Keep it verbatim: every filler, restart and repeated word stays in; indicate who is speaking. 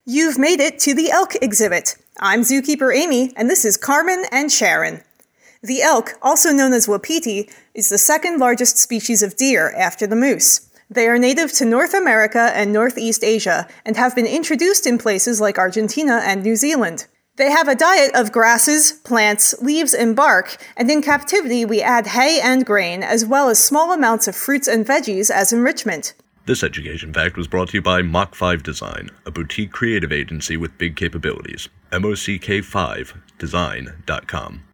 Speaker 1: You've made it to the elk exhibit. I'm Zookeeper Amy, and this is Carmen and Sharon. The elk, also known as wapiti, is the second largest species of deer after the moose. They are native to North America and Northeast Asia, and have been introduced in places like Argentina and New Zealand. They have a diet of grasses, plants, leaves, and bark, and in captivity we add hay and grain, as well as small amounts of fruits and veggies as enrichment.
Speaker 2: This education fact was brought to you by Mach five Design, a boutique creative agency with big capabilities. M O C K five design dot com